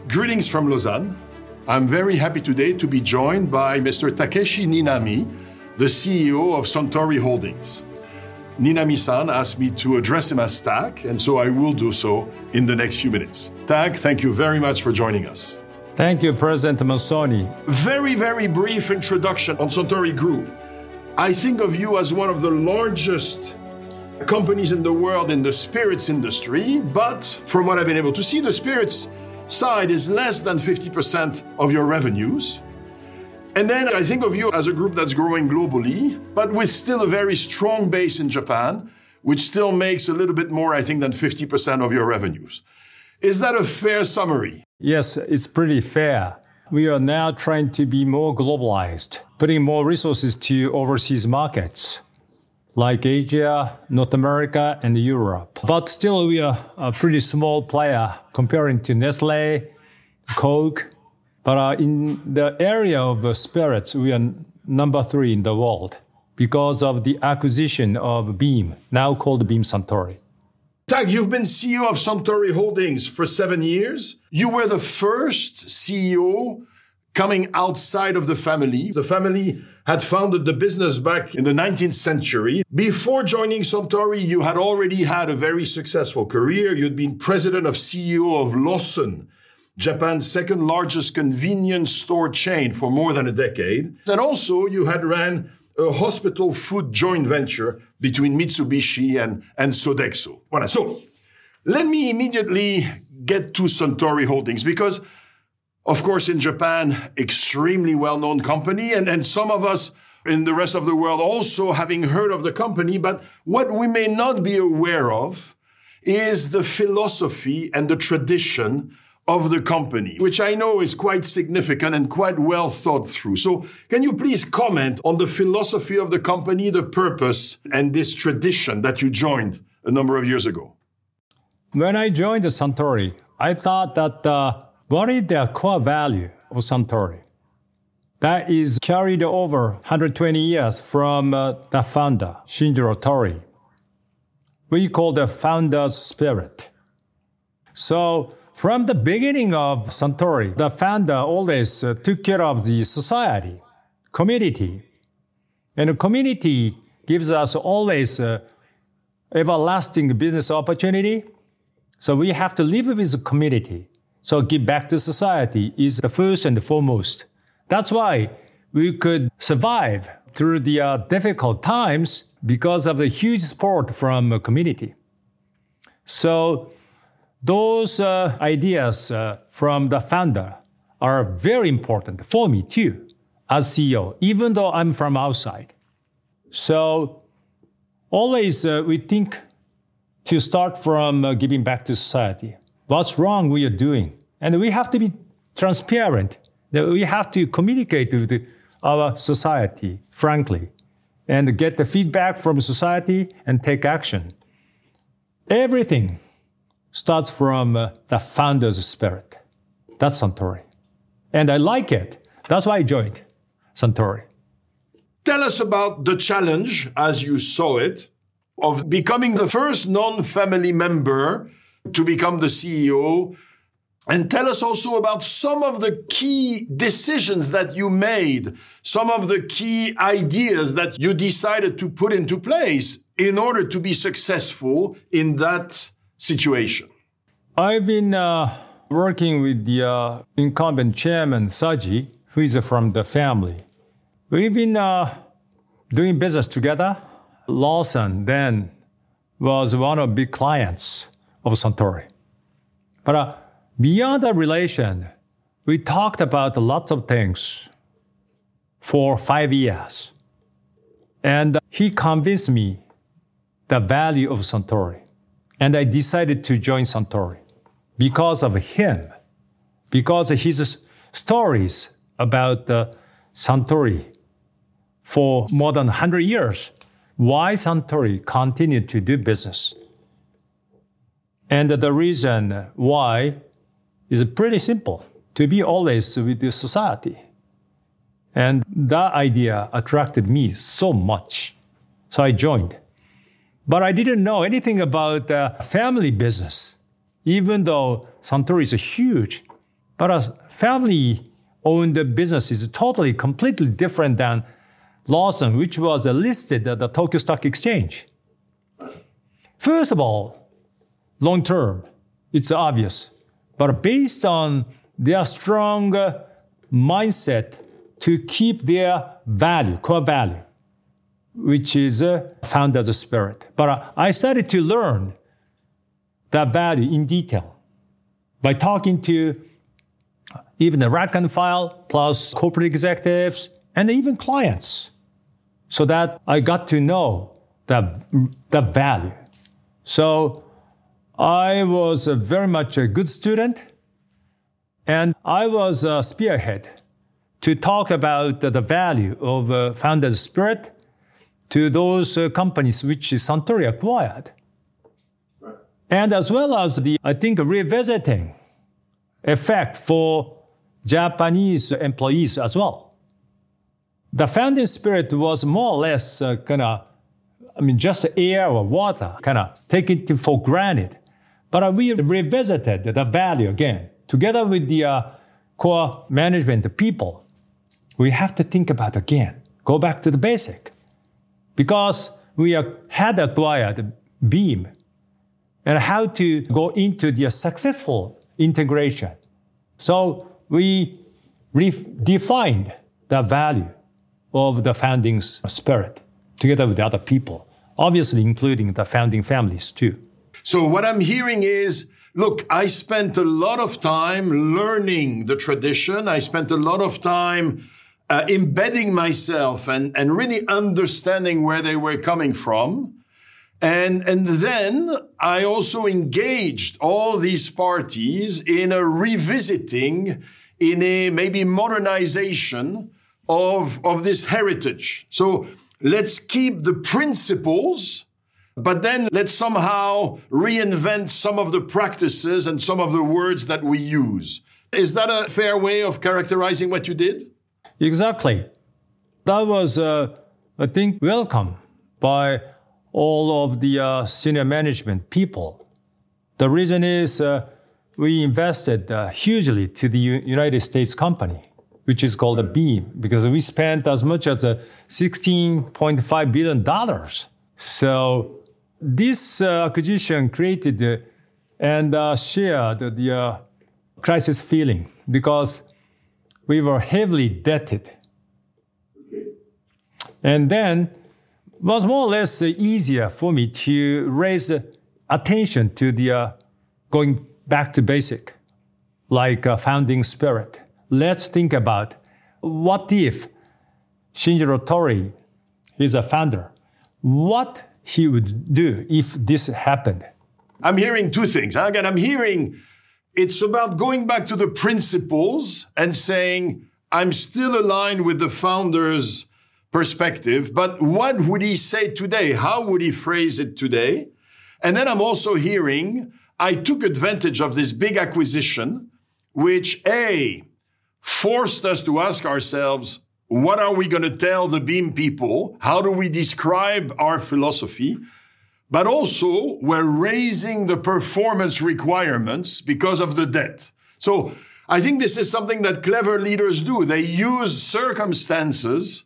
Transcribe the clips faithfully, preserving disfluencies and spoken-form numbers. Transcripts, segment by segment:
Greetings from Lausanne. I'm very happy today to be joined by Mister Takeshi Ninami, the C E O of Suntory Holdings. Ninami-san asked me to address him as Tak, and so I will do so in the next few minutes. Tak, thank you very much for joining us. Thank you, President Massoni. Very, very brief introduction on Suntory Group. I think of you as one of the largest companies in the world in the spirits industry, but from what I've been able to see, the spirits side is less than fifty percent of your revenues. And then I think of you as a group that's growing globally, but with still a very strong base in Japan, which still makes a little bit more, I think, than fifty percent of your revenues. Is that a fair summary? Yes, it's pretty fair. We are now trying to be more globalized, putting more resources to overseas markets, like Asia, North America, and Europe. But still, we are a pretty small player comparing to Nestle, Coke. But uh, in the area of uh, spirits, we are number three in the world because of the acquisition of Beam, now called Beam Suntory. Tak, you've been C E O of Suntory Holdings for seven years. You were the first C E O coming outside of the family. The family had founded the business back in the nineteenth century. Before joining Suntory, you had already had a very successful career. You'd been president of C E O of Lawson, Japan's second largest convenience store chain for more than a decade. And also you had ran a hospital food joint venture between Mitsubishi and, and Sodexo. Voilà. So let me immediately get to Suntory Holdings because, of course, in Japan, extremely well-known company, and, and some of us in the rest of the world also having heard of the company, but what we may not be aware of is the philosophy and the tradition of the company, which I know is quite significant and quite well thought through. So can you please comment on the philosophy of the company, the purpose, and this tradition that you joined a number of years ago? When I joined Suntory, I thought that uh, what is the core value of Suntory? That is carried over one hundred twenty years from uh, the founder, Shinjiro Tori. We call the founder's spirit. So from the beginning of Suntory, the founder always uh, took care of the society, community. And the community gives us always uh, everlasting business opportunity. So we have to live with the community. So give back to society is the first and foremost. That's why we could survive through the uh, difficult times because of the huge support from the community. So those uh, ideas uh, from the founder are very important for me too, as C E O, even though I'm from outside. So always uh, we think to start from uh, giving back to society. What's wrong we are doing? And we have to be transparent. We have to communicate with the, our society, frankly, and get the feedback from society and take action. Everything starts from uh, the founder's spirit. That's Suntory. And I like it. That's why I joined Suntory. Tell us about the challenge, as you saw it, of becoming the first non-family member to become the C E O. And tell us also about some of the key decisions that you made, some of the key ideas that you decided to put into place in order to be successful in that situation. I've been uh, working with the uh, incumbent chairman, Saji, who is from the family. We've been uh, doing business together. Lawson then was one of the big clients of Suntory. But uh, beyond the relation, we talked about lots of things for five years. And he convinced me the value of Suntory. And I decided to join Suntory because of him, because of his stories about uh, Suntory for more than one hundred years. Why Suntory continued to do business. And the reason why is pretty simple, to be always with the society. And that idea attracted me so much. So I joined. But I didn't know anything about uh, family business, even though Suntory is huge. But a family-owned business is totally, completely different than Lawson, which was listed at the Tokyo Stock Exchange. First of all, long term, it's obvious. But based on their strong mindset to keep their value, core value, which is uh, founder's spirit. But uh, I started to learn that value in detail by talking to even the rank and file, plus corporate executives, and even clients, so that I got to know the, the value. So I was uh, very much a good student, and I was a spearhead to talk about the value of uh, founder's spirit to those uh, companies which Suntory acquired. Right. And as well as the, I think, revisiting effect for Japanese employees as well. The founding spirit was more or less uh, kind of, I mean, just air or water, kind of taken it for granted. But uh, we revisited the value again, together with the uh, core management people. We have to think about again, go back to the basic. Because we are, had acquired Beam and how to go into the successful integration. So we redefined the value of the founding spirit together with the other people, obviously including the founding families too. So what I'm hearing is, look, I spent a lot of time learning the tradition. I spent a lot of time uh, embedding myself and, and really understanding where they were coming from. And, and then I also engaged all these parties in a revisiting, in a maybe modernization of, of this heritage. So let's keep the principles, but then let's somehow reinvent some of the practices and some of the words that we use. Is that a fair way of characterizing what you did? Exactly. That was, uh, I think, welcome by all of the uh, senior management people. The reason is uh, we invested uh, hugely to the U- United States company, which is called a Beam, because we spent as much as uh, sixteen point five billion dollars. So this uh, acquisition created uh, and uh, shared the uh, crisis feeling because we were heavily indebted. And then it was more or less uh, easier for me to raise uh, attention to the uh, going back to basic, like uh, founding spirit. Let's think about what if Shinjiro Torii is a founder, what he would do if this happened. I'm hearing two things. Again, I'm hearing it's about going back to the principles and saying, I'm still aligned with the founder's perspective, but what would he say today? How would he phrase it today? And then I'm also hearing, I took advantage of this big acquisition, which A, forced us to ask ourselves, what are we going to tell the Beam people? How do we describe our philosophy? But also, we're raising the performance requirements because of the debt. So I think this is something that clever leaders do. They use circumstances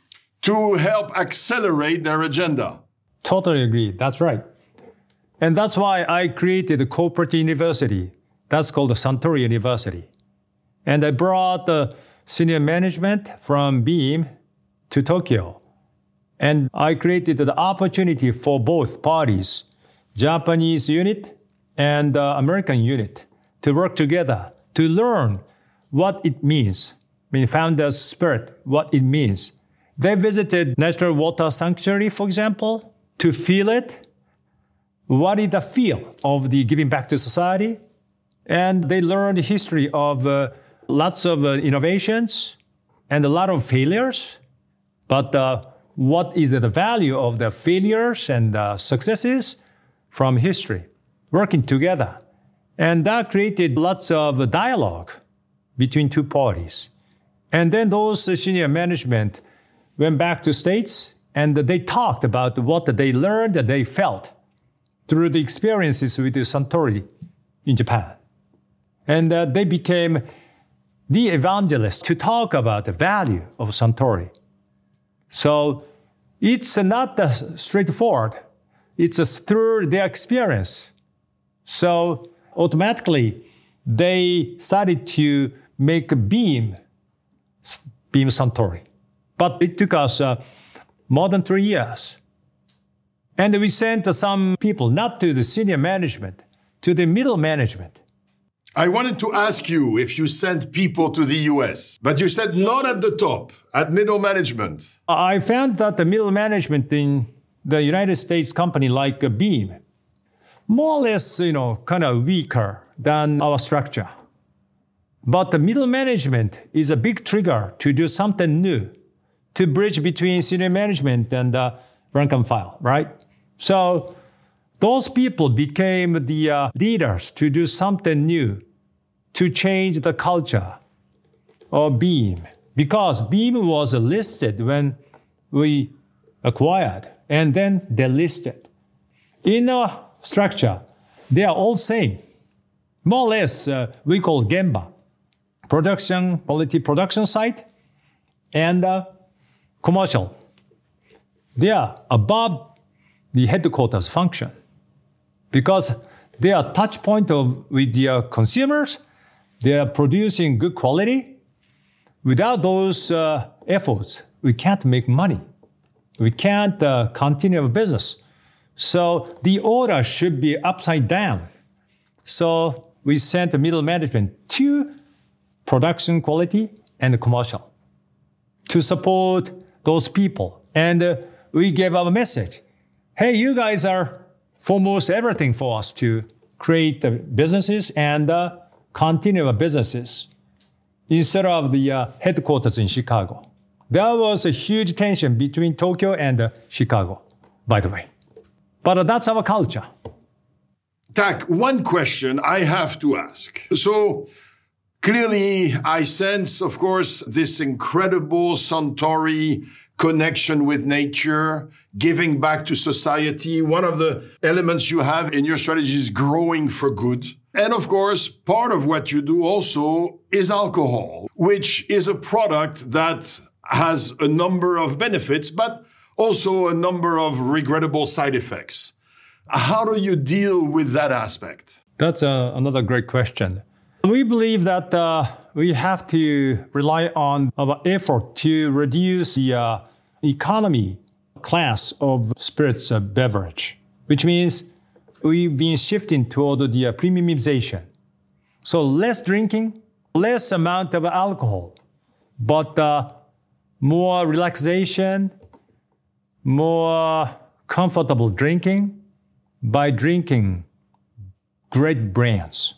to help accelerate their agenda. Totally agree. That's right. And that's why I created a corporate university. That's called the Suntory University. And I brought the senior management from Beam to Tokyo. And I created the opportunity for both parties, Japanese unit and uh, American unit, to work together, to learn what it means. I mean, founder's spirit, what it means. They visited Natural Water Sanctuary, for example, to feel it. What is the feel of the giving back to society? And they learned the history of uh, lots of uh, innovations and a lot of failures. But uh, what is the value of the failures and uh, successes from history? Working together. And that created lots of dialogue between two parties. And then those senior management went back to States and they talked about what they learned and they felt through the experiences with the Suntory in Japan. And uh, they became the evangelist to talk about the value of Suntory. So it's not straightforward. It's through their experience. So automatically, they started to make a Beam, Beam Suntory. But it took us uh, more than three years. And we sent some people, not to the senior management, to the middle management. I wanted to ask you if you sent people to the U S, but you said not at the top, at middle management. I found that the middle management in the United States company like Beam, more or less, you know, kind of weaker than our structure. But the middle management is a big trigger to do something new, to bridge between senior management and uh, rank and file, right? So those people became the uh, leaders to do something new, to change the culture of Beam. Because Beam was listed when we acquired, and then delisted. In our structure, they are all same. More or less, uh, we call Gemba, production, quality production site, and uh, commercial. They are above the headquarters function because they are touch point of with their consumers. They are producing good quality. Without those uh, efforts, we can't make money. We can't uh, continue business. So the order should be upside down. So we sent the middle management to production quality and commercial to support those people. And uh, we gave our message. Hey, you guys are foremost everything for us to create the businesses and uh, continue our businesses instead of the uh, headquarters in Chicago. There was a huge tension between Tokyo and uh, Chicago, by the way. But uh, that's our culture. Tak, one question I have to ask. So clearly I sense, of course, this incredible Suntory connection with nature, giving back to society. One of the elements you have in your strategy is growing for good. And of course, part of what you do also is alcohol, which is a product that has a number of benefits, but also a number of regrettable side effects. How do you deal with that aspect? That's uh, another great question. We believe that uh, we have to rely on our effort to reduce the uh, economy class of spirits uh, beverage, which means we've been shifting toward the uh, premiumization. So less drinking, less amount of alcohol, but uh, more relaxation, more comfortable drinking by drinking great brands.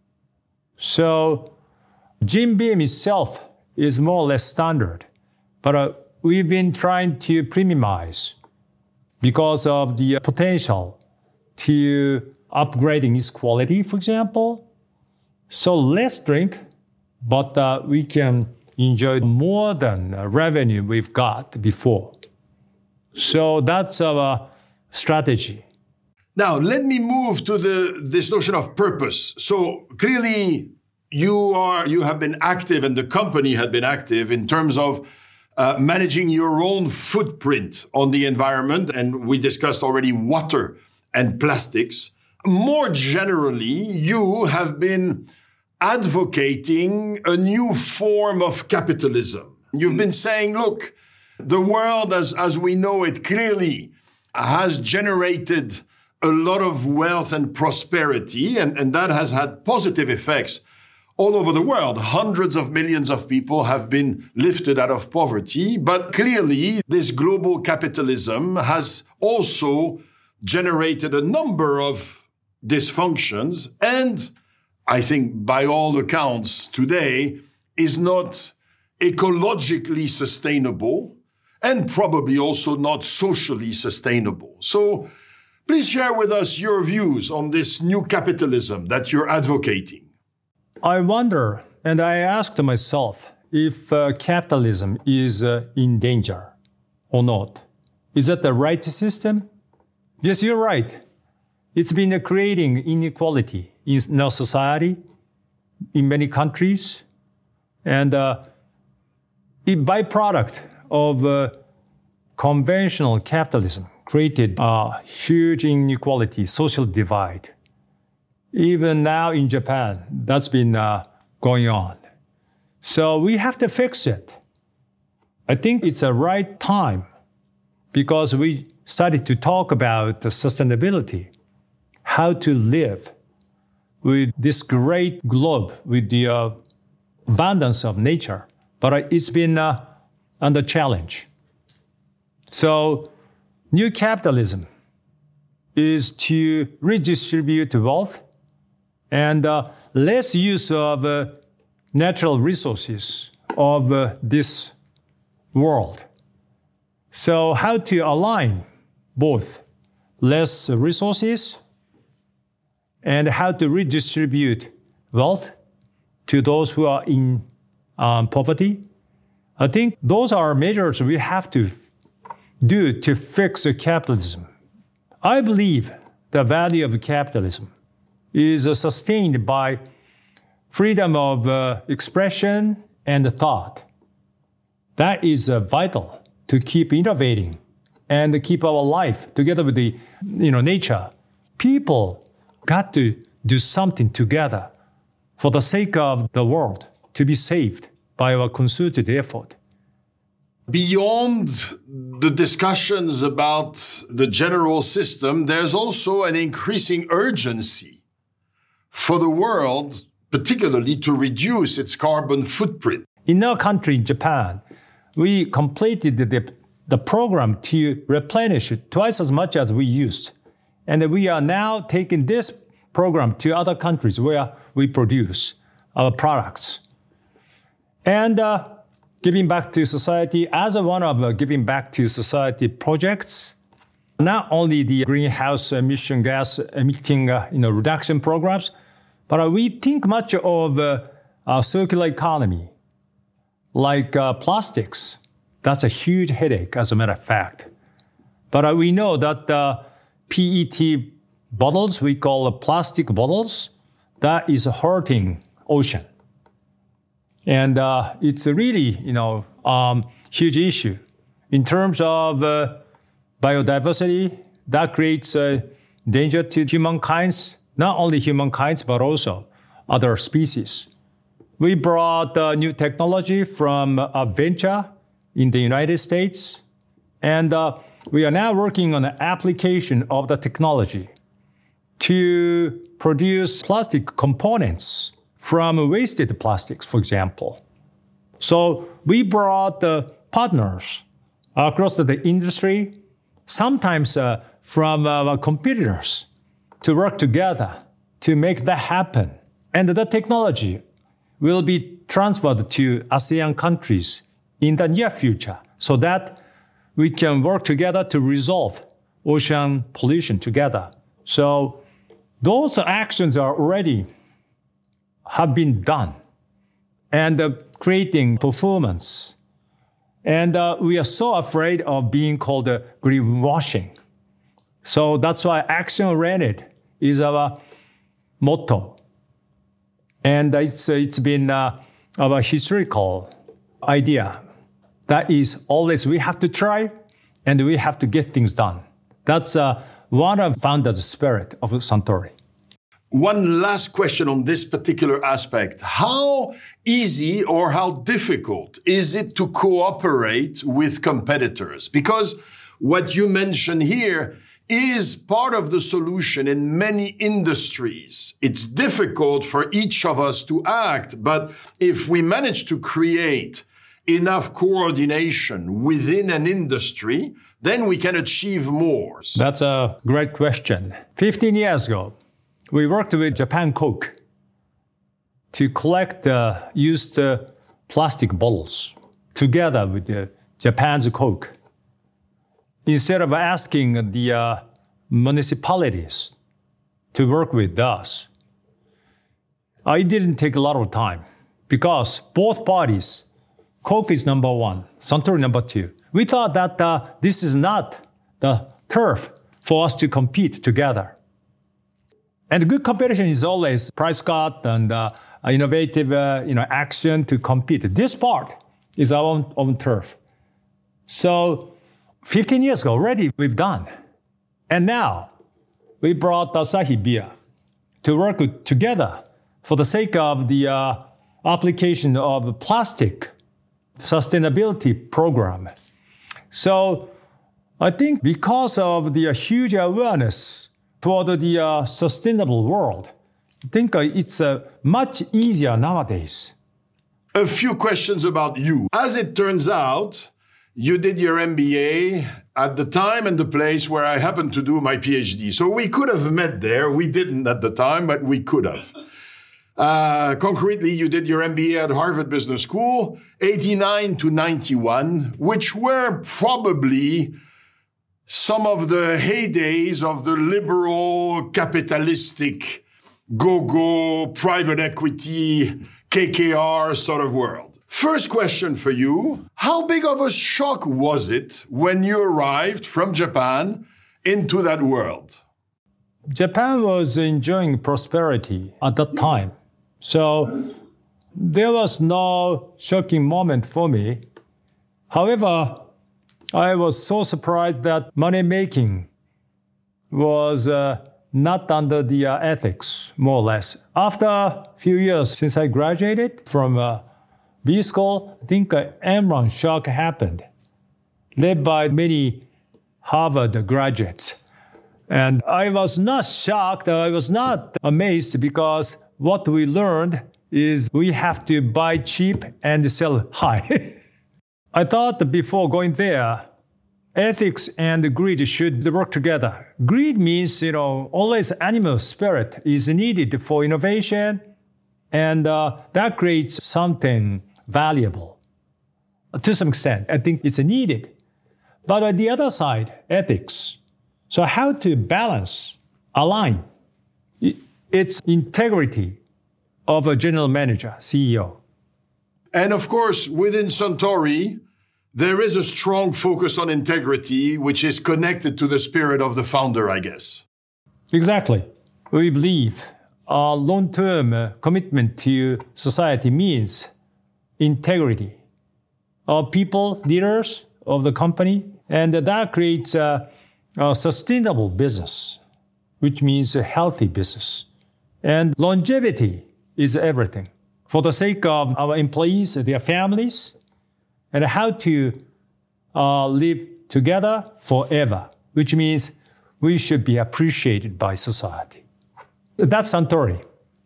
So Jim Beam itself is more or less standard, but uh, we've been trying to premiumize because of the potential to upgrading its quality, for example. So less drink, but uh, we can enjoy more than uh, revenue we've got before. So that's our strategy. Now, let me move to the this notion of purpose. So clearly, you are you have been active, and the company had been active in terms of uh, managing your own footprint on the environment. And we discussed already water and plastics. More generally, you have been advocating a new form of capitalism. You've been saying, look, the world as, as we know it clearly has generated a lot of wealth and prosperity, and, and that has had positive effects all over the world. Hundreds of millions of people have been lifted out of poverty, but clearly this global capitalism has also generated a number of dysfunctions, and I think by all accounts today is not ecologically sustainable and probably also not socially sustainable. So please share with us your views on this new capitalism that you're advocating. I wonder, and I asked myself, if uh, capitalism is uh, in danger or not. Is that the right system? Yes, you're right. It's been uh, creating inequality in our society, in many countries. And uh, a byproduct of uh, conventional capitalism created a huge inequality, social divide. Even now in Japan, that's been uh, going on. So we have to fix it. I think it's a right time because we started to talk about the sustainability, how to live with this great globe, with the uh, abundance of nature. But it's been uh, under challenge. So new capitalism is to redistribute wealth and uh, less use of uh, natural resources of uh, this world. So how to align both less resources and how to redistribute wealth to those who are in um, poverty. I think those are measures we have to do to fix capitalism. I believe the value of capitalism is uh, sustained by freedom of uh, expression and thought. That is uh, vital to keep innovating and keep our life together with the you know, nature. People got to do something together for the sake of the world to be saved by our concerted effort. Beyond the discussions about the general system, there's also an increasing urgency for the world, particularly to reduce its carbon footprint. In our country, Japan, we completed the, the program to replenish it twice as much as we used. And we are now taking this program to other countries where we produce our products. And uh, giving back to society, as one of uh, giving back to society projects, not only the greenhouse emission gas emitting uh, you know, reduction programs, but uh, we think much of uh, uh, circular economy, like uh, plastics. That's a huge headache, as a matter of fact. But uh, we know that uh, P E T bottles, we call uh, plastic bottles, that is hurting ocean. And uh, it's a really, you know, um, huge issue. In terms of uh, biodiversity, that creates a danger to humankind, not only humankind, but also other species. We brought uh, new technology from a venture in the United States, and uh, we are now working on the application of the technology to produce plastic components from wasted plastics, for example. So we brought uh, partners across the industry, sometimes uh, from our competitors, to work together to make that happen. And the technology will be transferred to ASEAN countries in the near future so that we can work together to resolve ocean pollution together. So those actions are already have been done and uh, creating performance. And uh, we are so afraid of being called uh, greenwashing. So that's why action-oriented is our motto. And it's, it's been uh, our historical idea. That is always we have to try and we have to get things done. That's uh, one of the founder's spirit of Suntory. One last question on this particular aspect. How easy or how difficult is it to cooperate with competitors? Because what you mentioned here is part of the solution in many industries. It's difficult for each of us to act, but if we manage to create enough coordination within an industry, then we can achieve more. That's a great question. fifteen years ago, we worked with Japan Coke to collect uh, used uh, plastic bottles together with uh, Japan's Coke. Instead of asking the uh, municipalities to work with us, it didn't take a lot of time because both parties, Coke is number one, Suntory number two. We thought that uh, this is not the turf for us to compete together. And good competition is always price cut and uh, innovative uh, you know, action to compete. This part is our own, own turf. So fifteen years ago already we've done. And now we brought Asahi Beer to work together for the sake of the uh, application of plastic sustainability program. So I think because of the uh, huge awareness toward the uh, sustainable world, I think uh, it's uh, much easier nowadays. A few questions about you. As it turns out, you did your M B A at the time and the place where I happened to do my PhD. So we could have met there. We didn't at the time, but we could have. Uh, concretely, you did your M B A at Harvard Business School, eighty-nine to ninety-one, which were probably some of the heydays of the liberal, capitalistic, go-go, private equity, K K R sort of world. First question for you, how big of a shock was it when you arrived from Japan into that world? Japan was enjoying prosperity at that time. So there was no shocking moment for me. However, I was so surprised that money making was uh, not under the uh, ethics, more or less. After a few years since I graduated from uh, B School, I think an Enron shock happened, led by many Harvard graduates. And I was not shocked, I was not amazed, because what we learned is we have to buy cheap and sell high. I thought that before going there, ethics and greed should work together. Greed means, you know, always animal spirit is needed for innovation, and uh, that creates something valuable. To some extent, I think it's needed. But on the other side, ethics. So how to balance, align its integrity of a general manager, C E O. And of course, within Suntory, there is a strong focus on integrity, which is connected to the spirit of the founder, I guess. Exactly. We believe a long-term uh, commitment to society means integrity of people, leaders of the company, and that creates a, a sustainable business, which means a healthy business. And longevity is everything. For the sake of our employees, their families, and how to uh, live together forever, which means we should be appreciated by society. That's Suntory.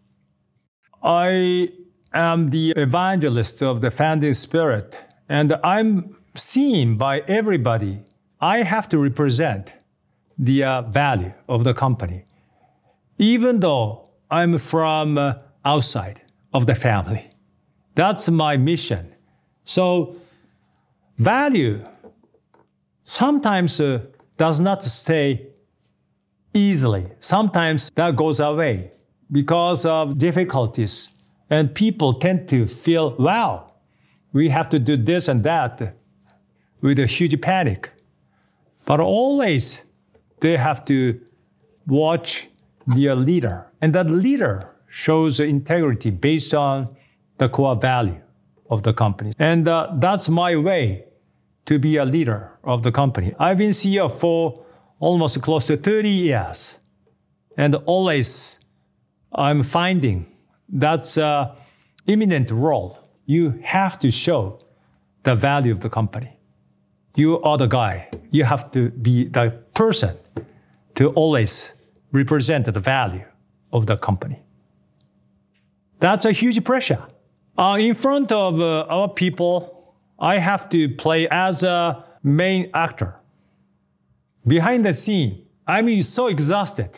I am the evangelist of the founding spirit, and I'm seen by everybody. I have to represent the uh, value of the company, even though I'm from uh, outside of the family. That's my mission. So value sometimes uh, does not stay easily. Sometimes that goes away because of difficulties. And people tend to feel, wow, we have to do this and that with a huge panic. But always they have to watch their leader. And that leader shows integrity based on the core value of the company. And uh, that's my way to be a leader of the company. I've been C E O for almost close to thirty years. And always I'm finding that's an imminent role. You have to show the value of the company. You are the guy. You have to be the person to always represent the value of the company. That's a huge pressure. Uh, in front of uh, our people, I have to play as a main actor. Behind the scene, I'm so exhausted.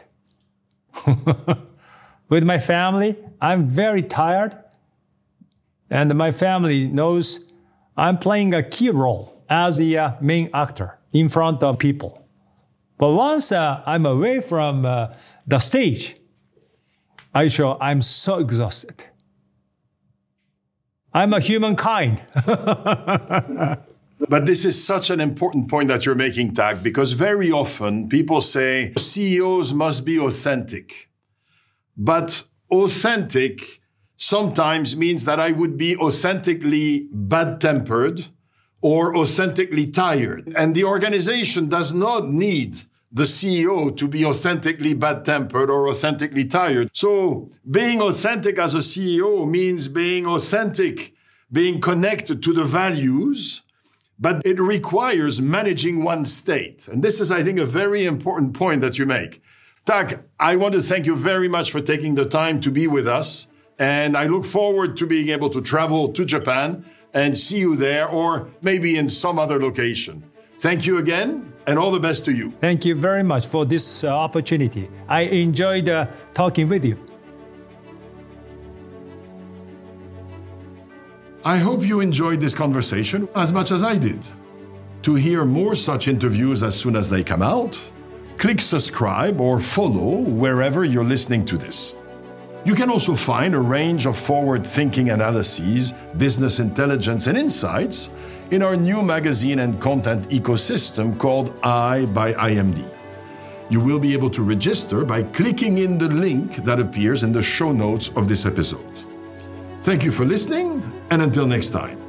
With my family, I'm very tired. And my family knows I'm playing a key role as the uh, main actor in front of people. But once uh, I'm away from uh, the stage, I show I'm so exhausted. I'm a humankind. But this is such an important point that you're making, Tak, because very often people say C E Os must be authentic. But authentic sometimes means that I would be authentically bad-tempered or authentically tired. And the organization does not need the C E O to be authentically bad-tempered or authentically tired. So being authentic as a C E O means being authentic, being connected to the values, but it requires managing one's state. And this is, I think, a very important point that you make. Tak, I want to thank you very much for taking the time to be with us. And I look forward to being able to travel to Japan and see you there, or maybe in some other location. Thank you again, and all the best to you. Thank you very much for this uh, opportunity. I enjoyed uh, talking with you. I hope you enjoyed this conversation as much as I did. To hear more such interviews as soon as they come out, click subscribe or follow wherever you're listening to this. You can also find a range of forward-thinking analyses, business intelligence, and insights in our new magazine and content ecosystem called I by I M D. You will be able to register by clicking in the link that appears in the show notes of this episode. Thank you for listening, and until next time.